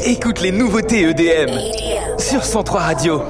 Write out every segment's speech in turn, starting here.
Écoute les nouveautés EDM sur 103 Radio.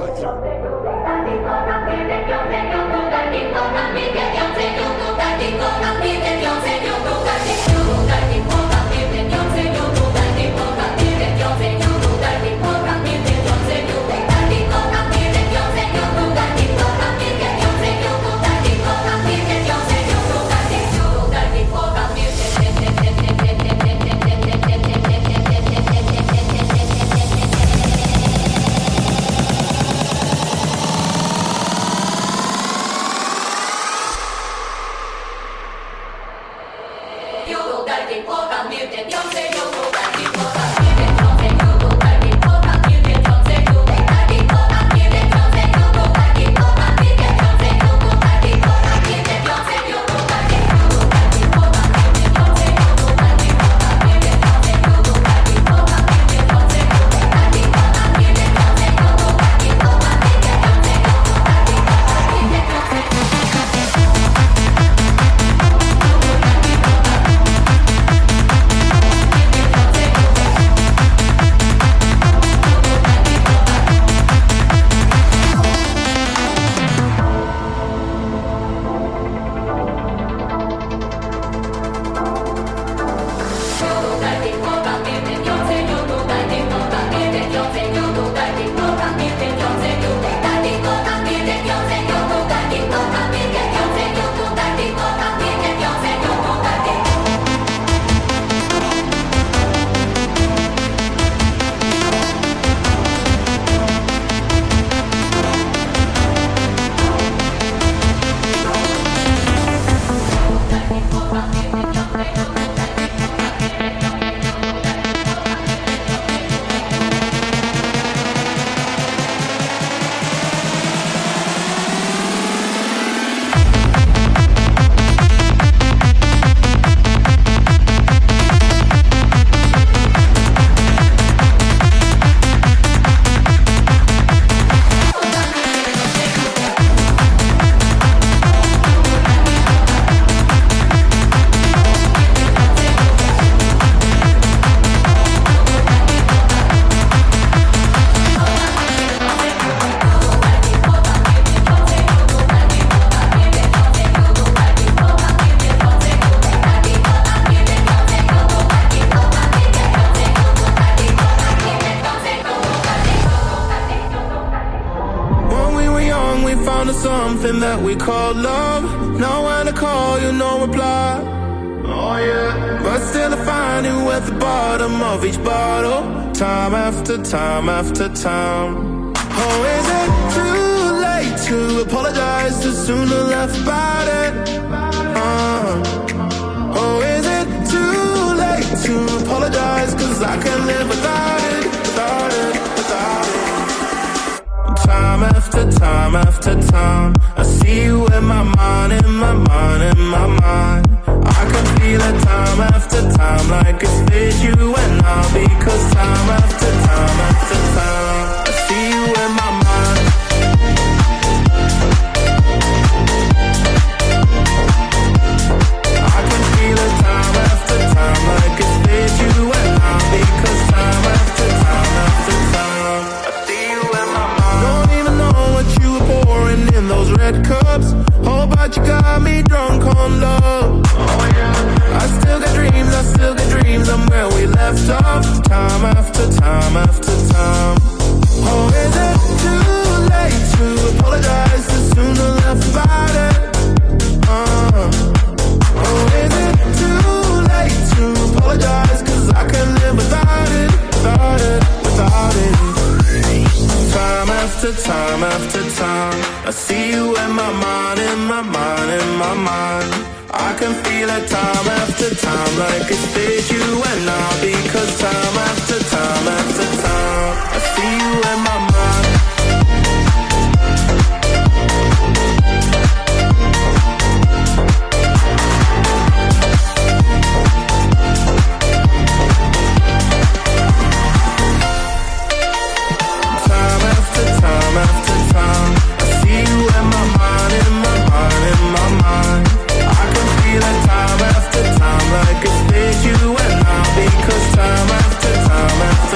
Something that we call love. Know when to call you, no reply. Oh yeah. But still I find you at the bottom of each bottle, time after time after time. Oh, is it too late to apologize? Too soon to laugh about it. Oh, is it too late to apologize? 'Cause I can't live without it, without it, without it. Time after time after time, I see you in my mind, in my mind, in my mind. I can feel it time after time, like it's with you and I. Because time after time after time, I see you in my mind. I can feel it time after time, like it's with you and I. Because time after time after time, I see you in my mind. Don't even know what you were pouring in those red cups. Oh, but you got me drunk on love. Oh yeah. I still got dreams, I'm where we left off. Time after time after time. Oh, is it too late to apologize? Too soon to laugh about it. Oh, is it too late to apologize? 'Cause I can't live without it, without it, without it. Time after time after time, I see you in my mind, in my mind, in my mind. I can feel it time after time, like it's with you and I. Because time after time after time, I see you in my mind. Time after time after time, I see you in my mind, in my mind, in my mind. I can feel it time after time, like it's with you and I. Because time after time after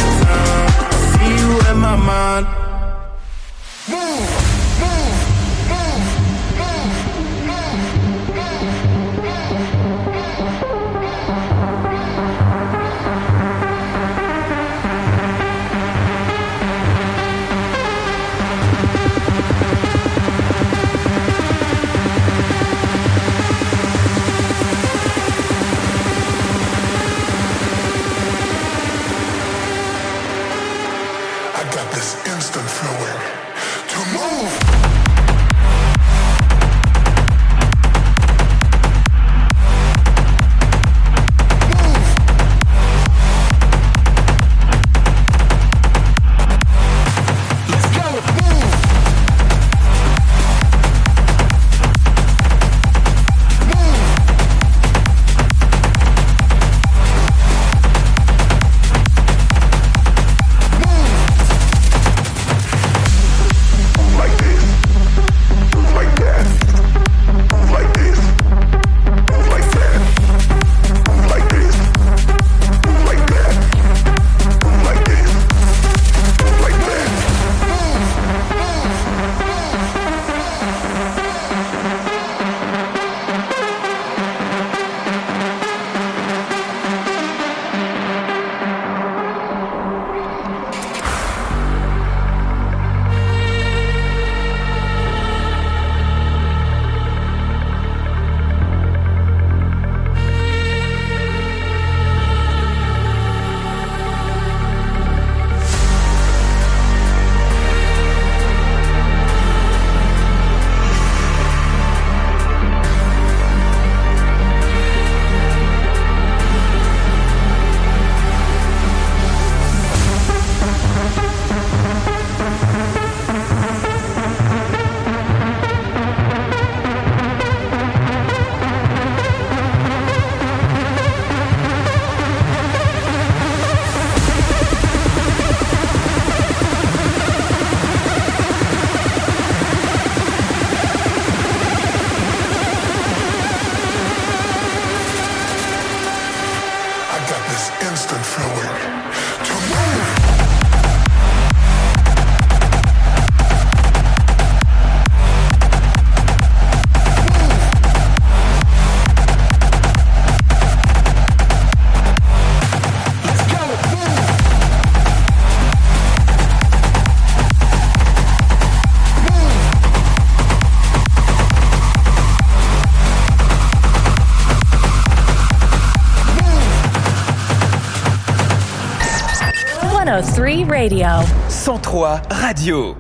103 Radio. 103 Radio.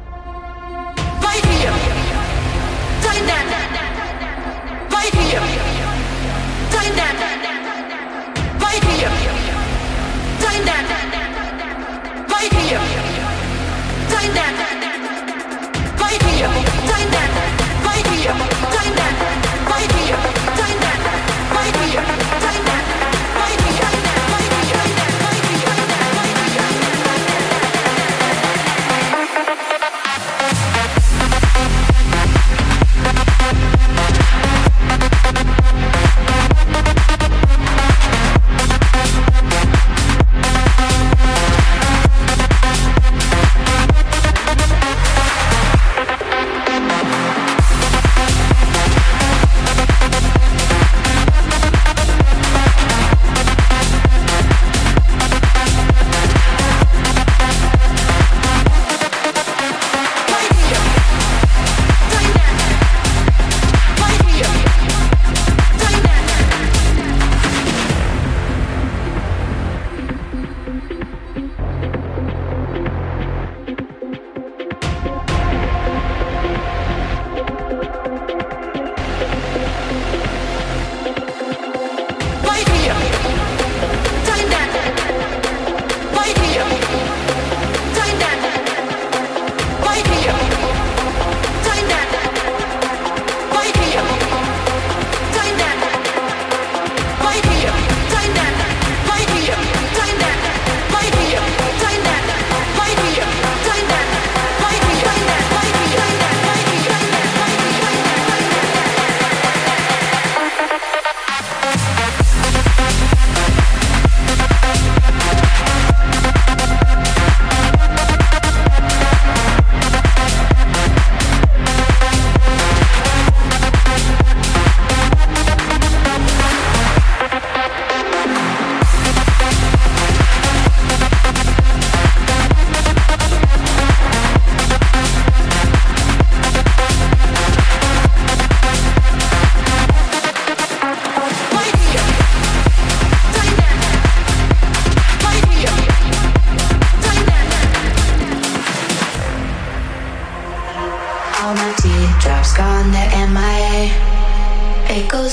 Right here. Time that. Right here. Time that. Right here. Time that. Right here. Time that. Right here. Time that. Right here. Time that. Right here. Time that. Right here. Time that. Right here.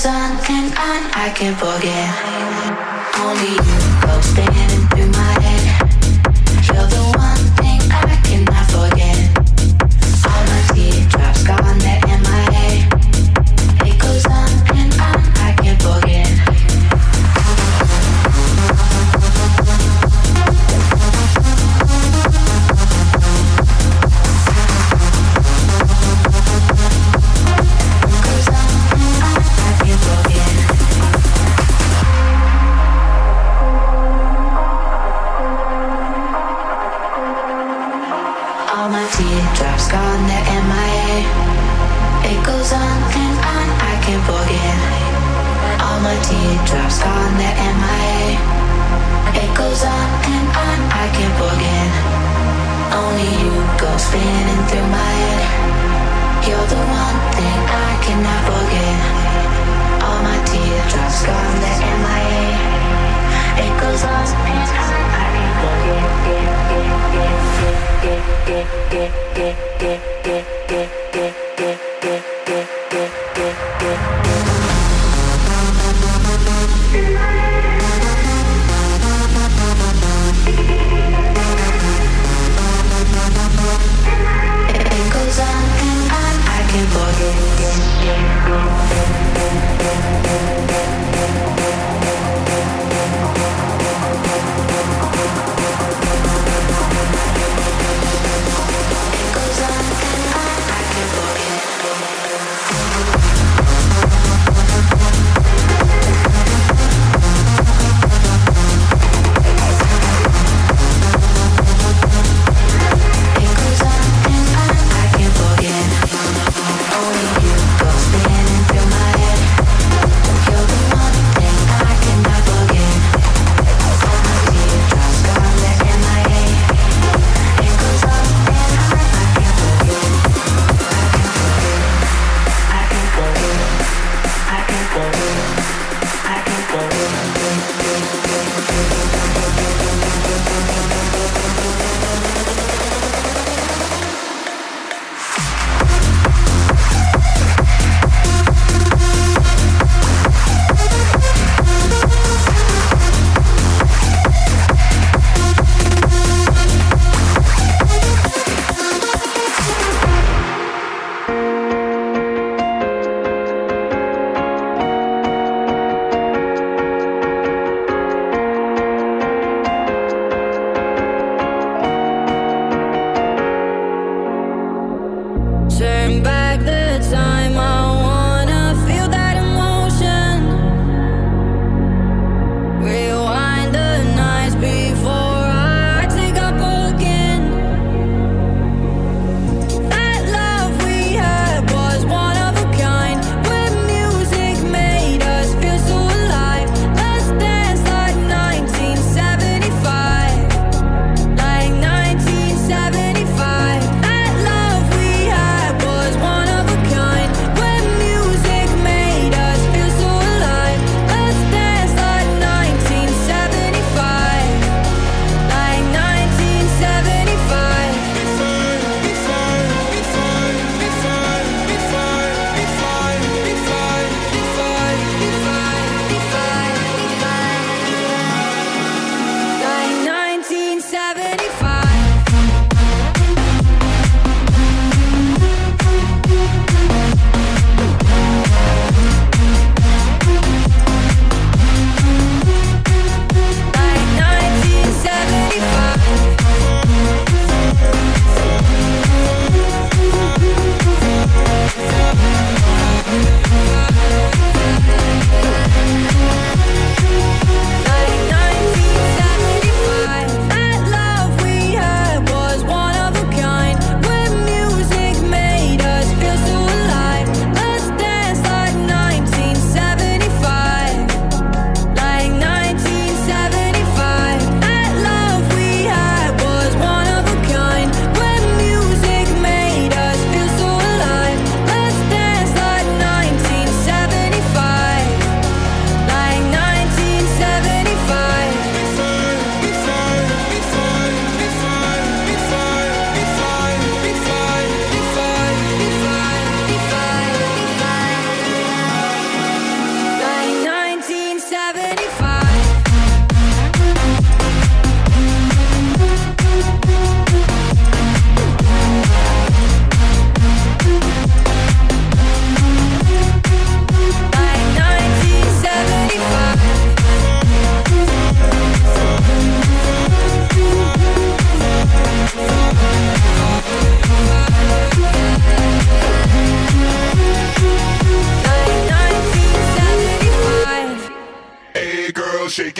goes on and on, I can't forget. Only you go spinning through my head. You're the one thing I cannot forget. All my teardrops gone, they're in my head. It goes on and on, I can't forget. Teardrops gone, they're MIA. It goes on and on, I can't forget. All my teardrops gone, they're MIA. It goes on and on, I can't forget. Only you go spinning through my head. You're the one thing I cannot forget. All my teardrops gone, they're MIA. It goes on and on, I can't forget. It goes on and on, I can't forget. It goes on and on, I can't forget.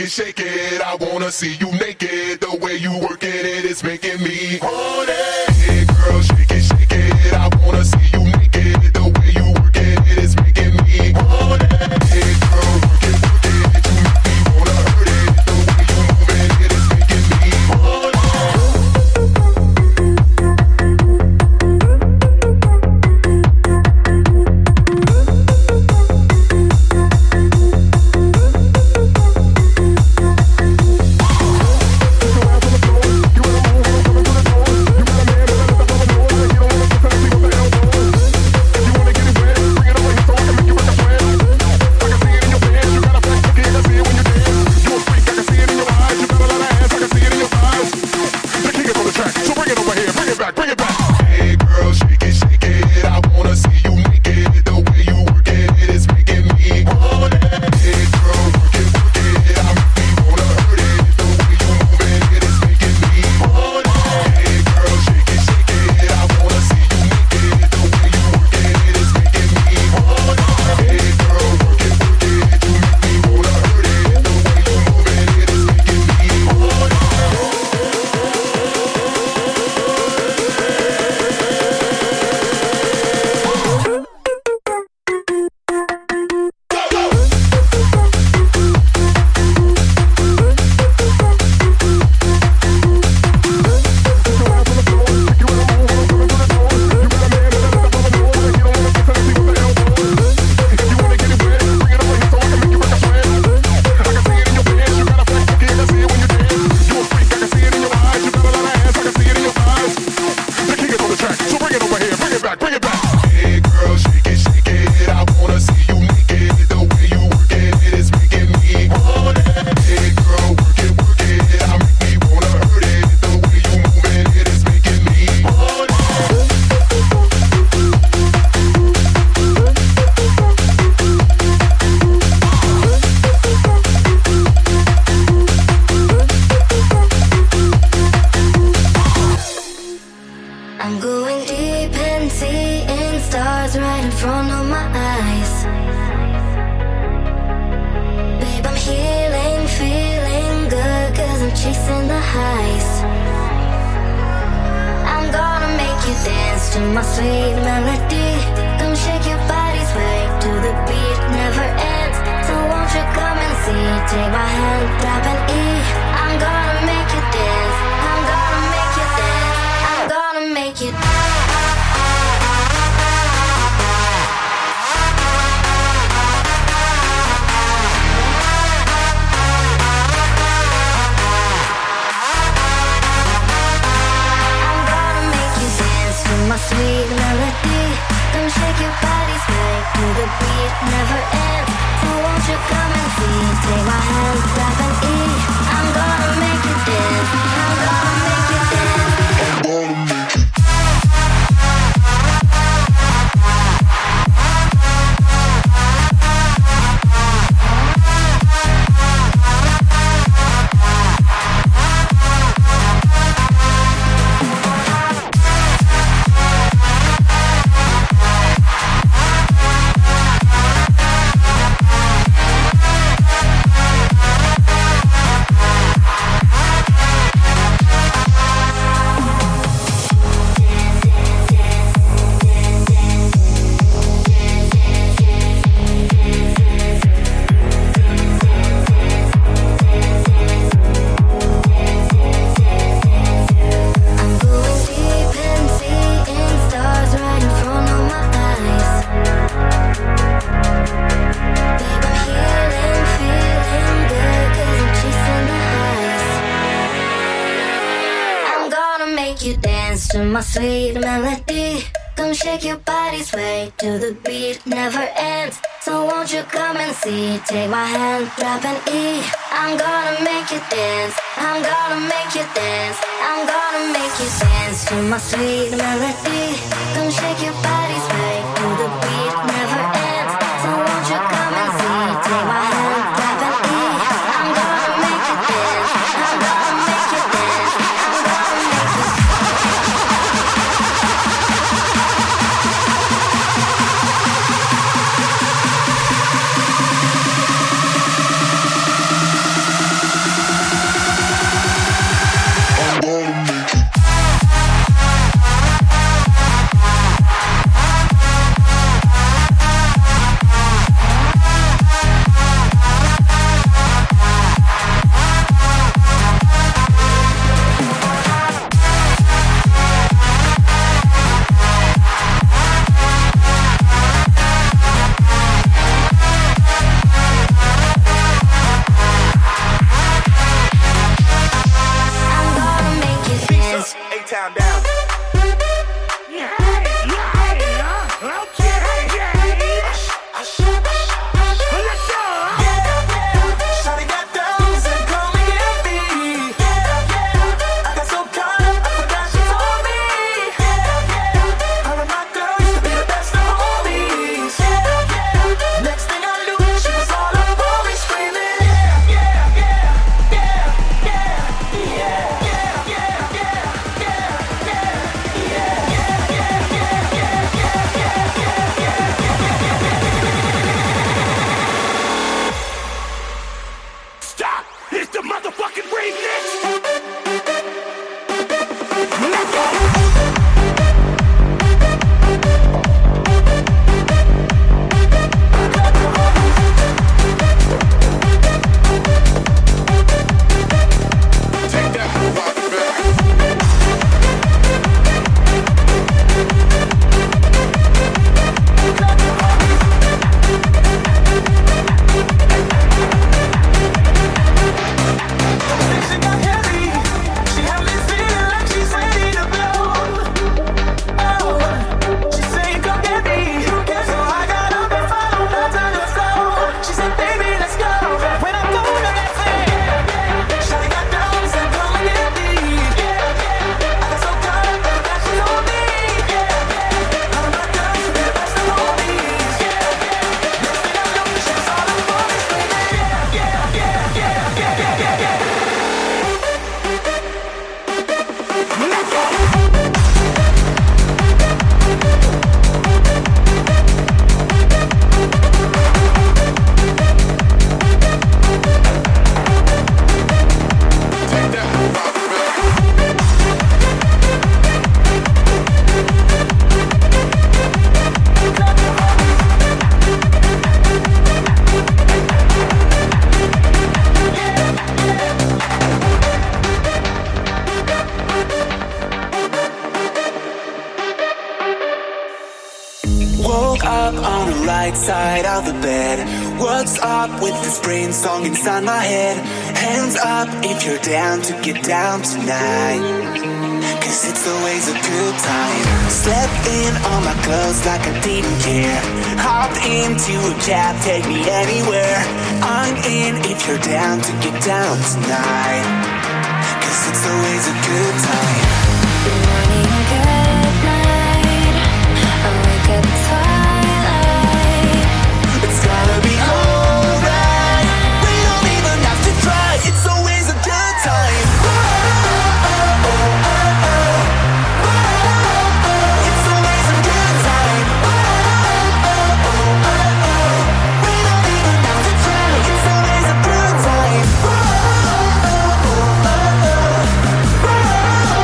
shake it. I wanna see you naked. The way you working it is making me horny. Hey girl, shake it. I wanna see you naked. The way you working it is making me horny. Hey girl, work it. You make me wanna hurt it. The way you moving it is making me horny. Sweet melody, come shake your body, sway to the beat, never ends. So won't you come and see? Take my hand, drop an E. I'm gonna make you dance. I'm gonna make you dance. I'm gonna make you dance to my sweet melody. Come shake your body, sway to the beat, never ends. So won't you come and see? Take my hand, drop an E. I'm gonna make you dance. I'm gonna make you dance. I'm gonna make you dance. down, down. Side of the bed. What's up with this brain song inside my head? Hands up if you're down to get down tonight, 'cause it's always a good time. Slept in all my clothes like I didn't care. Hopped into a cab, take me anywhere. I'm in if you're down to get down tonight, 'cause it's always a good time. Good morning, good night. I wake up tired. Gonna be alright. We don't even have to try. It's always a good time. It's always a good time. We don't even have to try. It's always a good time.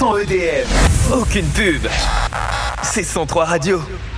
100% EDM. Aucune pub. C'est 103 Radio.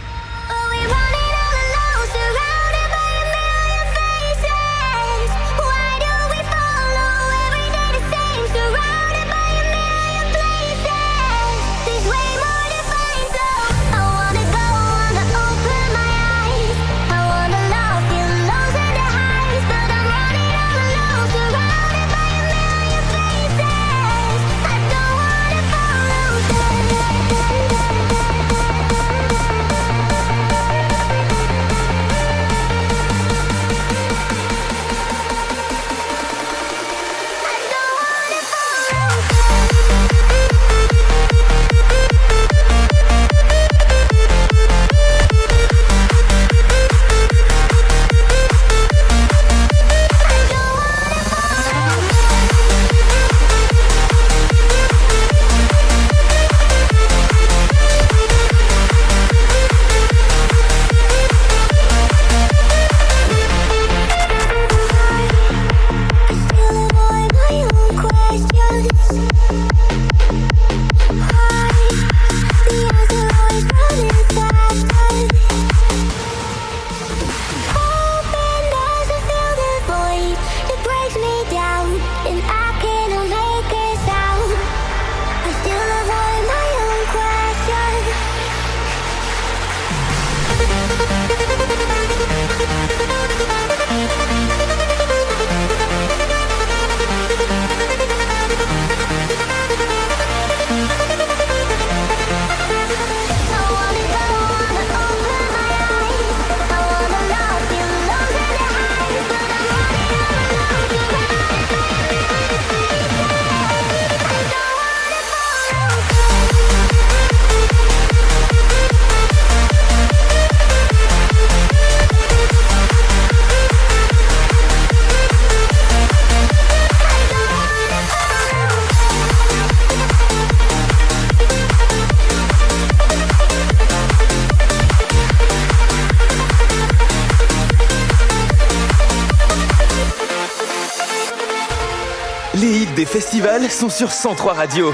Les hits des festivals sont sur 103 Radio.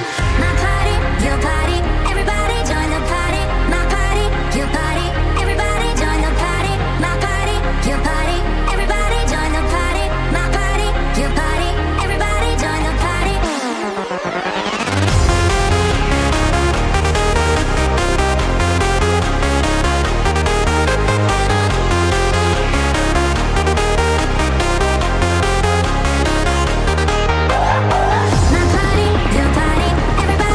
Everybody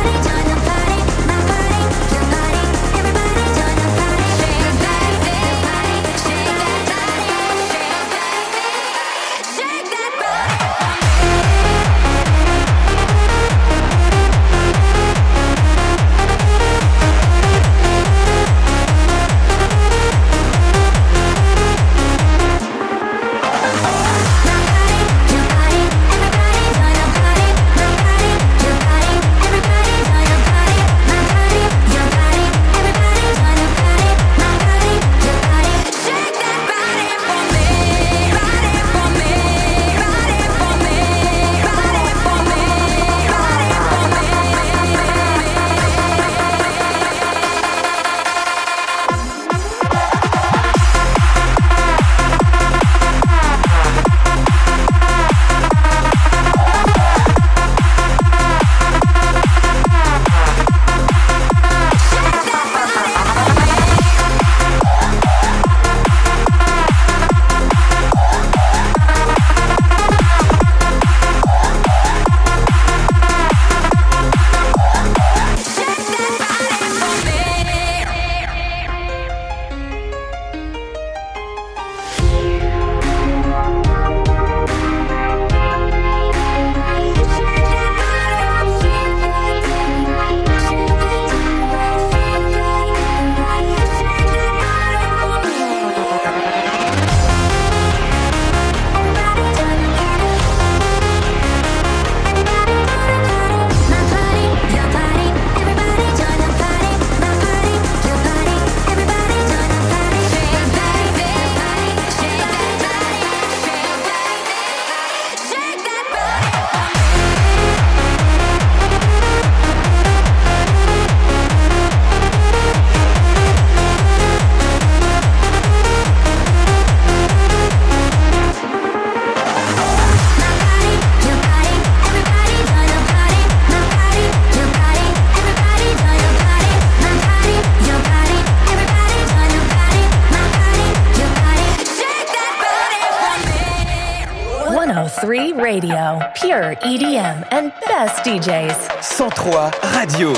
103 Radio, pure EDM and best DJs. 103 Radio.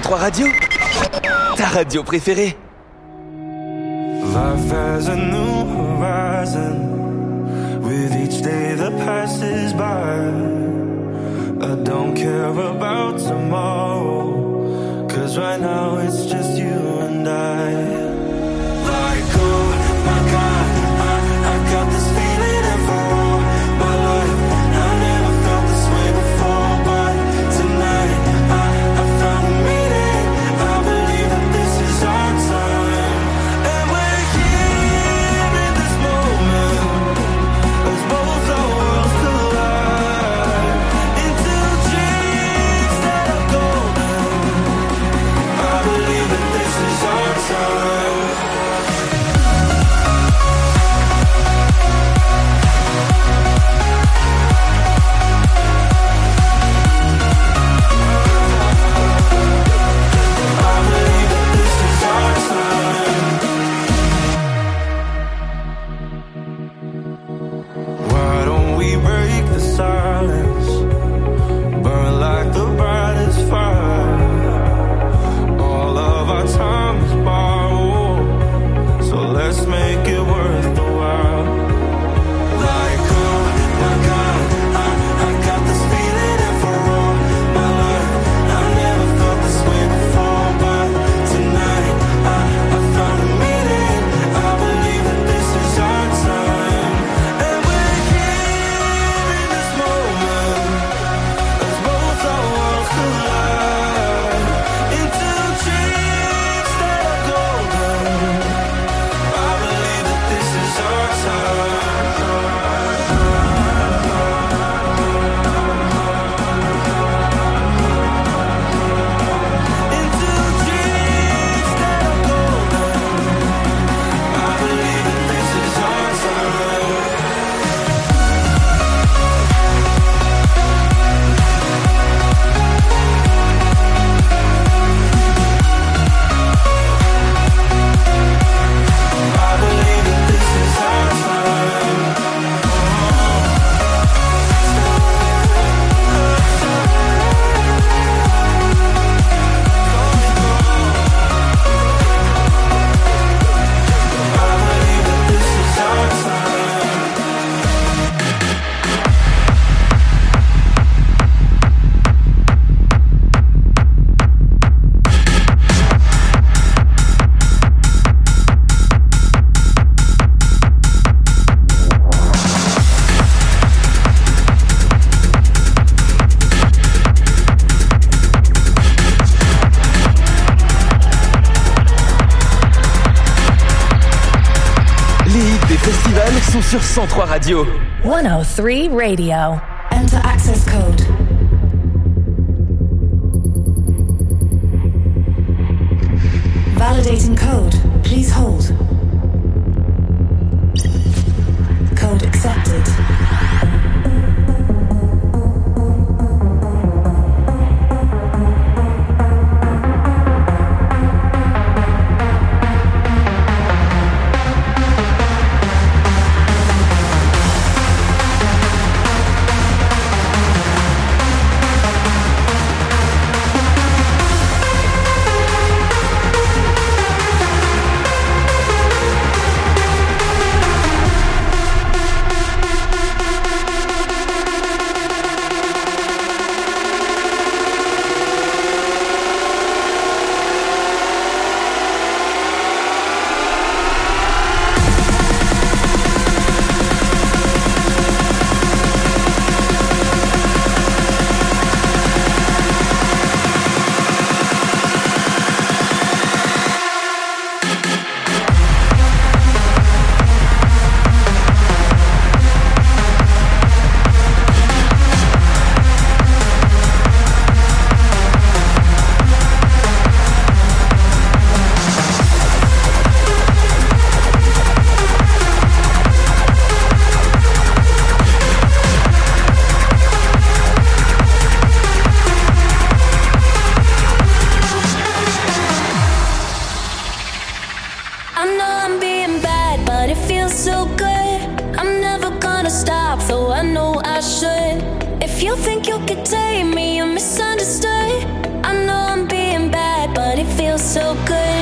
103 Radio, ta radio préférée. Life has a new horizon with each day that passes by. I don't care about tomorrow, 'cause right now it's just you and I. Like, oh my God, I got this feeling and for all my life I never felt this way before, but tonight I found a meaning. I believe that this is our time, and we're here in this moment as both our worlds collide into dreams that are golden. I believe that this is our time. Why don't we break the silence, burn like the brightest fire? All of our time is borrowed, so let's make it worth the while. Like, oh my God, I got this feeling and for all my life I never felt this way before, but tonight I found a meaning. I believe that this is our time, and we're here in this moment as both our worlds collide into dreams that are golden. I believe that this is our time. Into dreams that are golden. I believe that this is our time. I believe that this is our time. I believe that this is our time. Les hits des festivals sont sur 103 Radio. 103 Radio. Enter access code. Validating code. Please hold. Code accepted. If you think you could tame me, you're misunderstood. I know I'm being bad, bad, but it feels so good.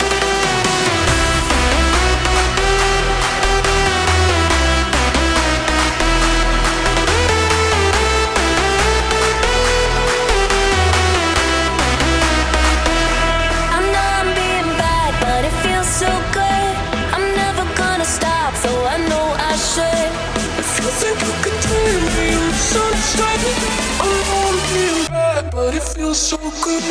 But it feels so good.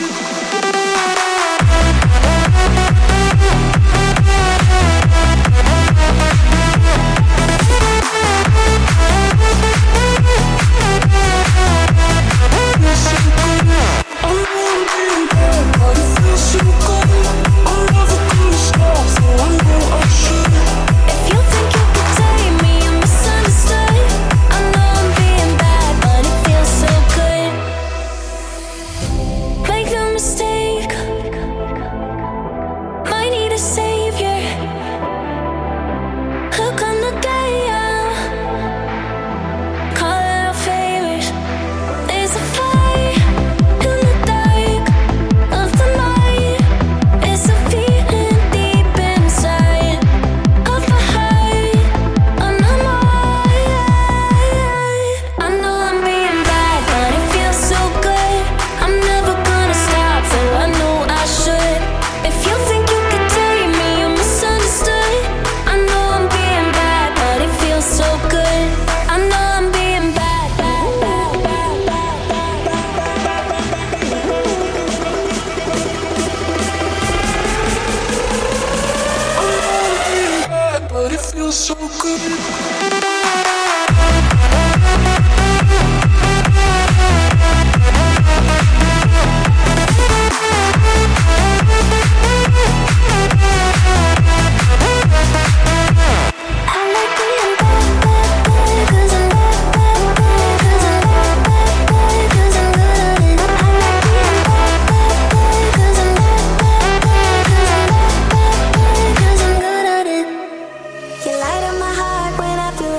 So good. You light up my heart when I feel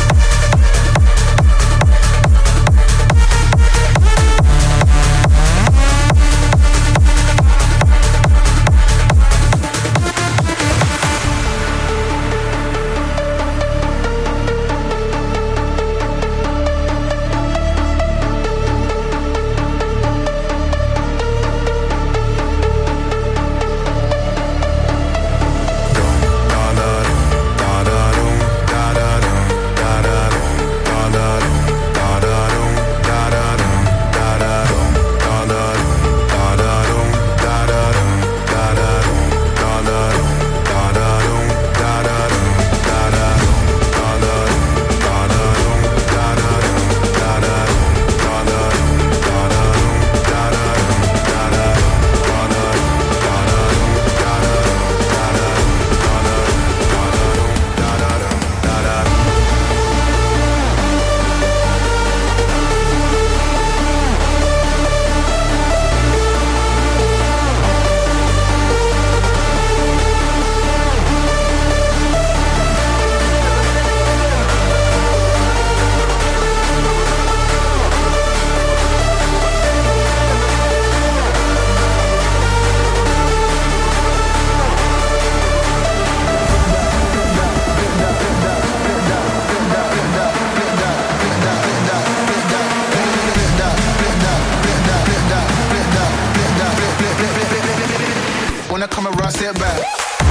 When I come around, step back.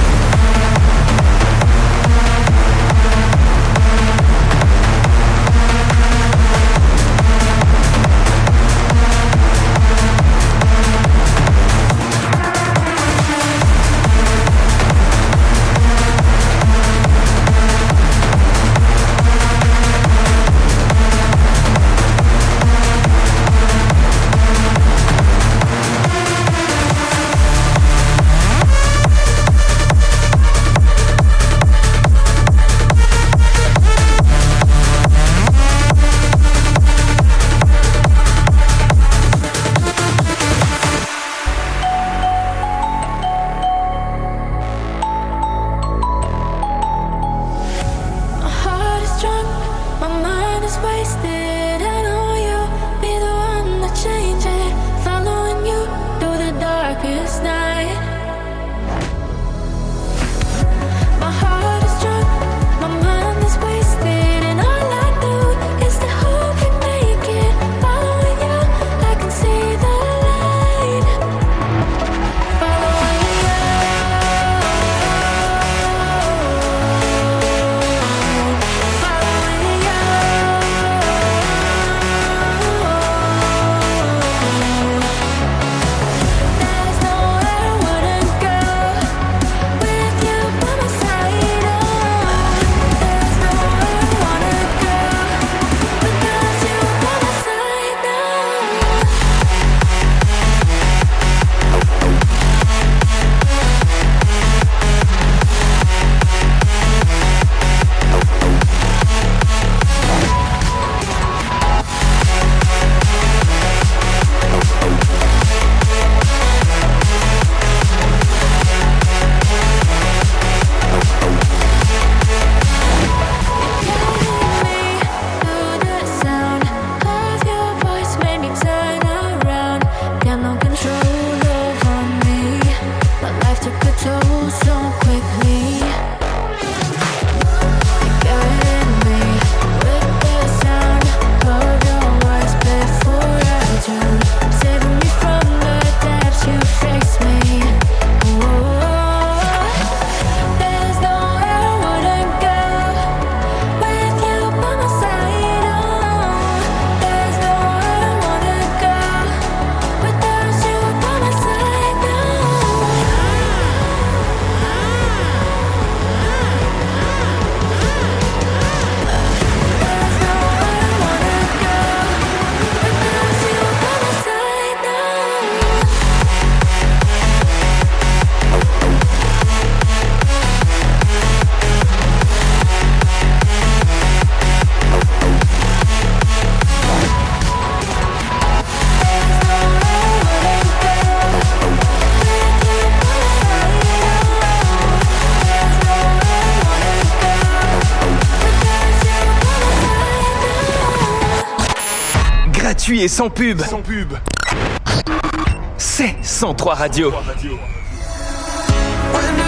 gratuit et sans pub. C'est 103 Radio. When